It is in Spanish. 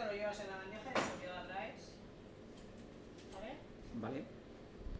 te lo llevas en la bandeja y eso que la traes. ¿Vale? Vale.